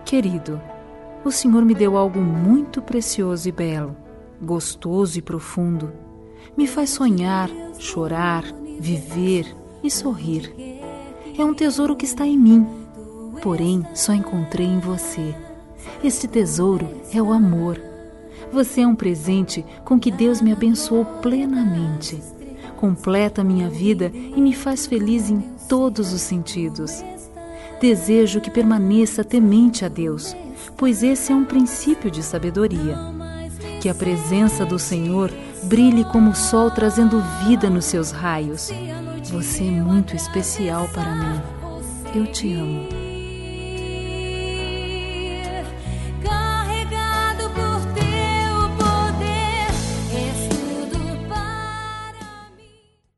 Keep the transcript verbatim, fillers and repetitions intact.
Querido, o Senhor me deu algo muito precioso e belo, gostoso e profundo. Me faz sonhar, chorar, viver e sorrir. É um tesouro que está em mim, porém só encontrei em você. Este tesouro é o amor. Você é um presente com que Deus me abençoou plenamente. Completa minha vida e me faz feliz em todos os sentidos. Desejo que permaneça temente a Deus, pois esse é um princípio de sabedoria. Que a presença do Senhor brilhe como o sol, trazendo vida nos seus raios. Você é muito especial para mim. Eu te amo.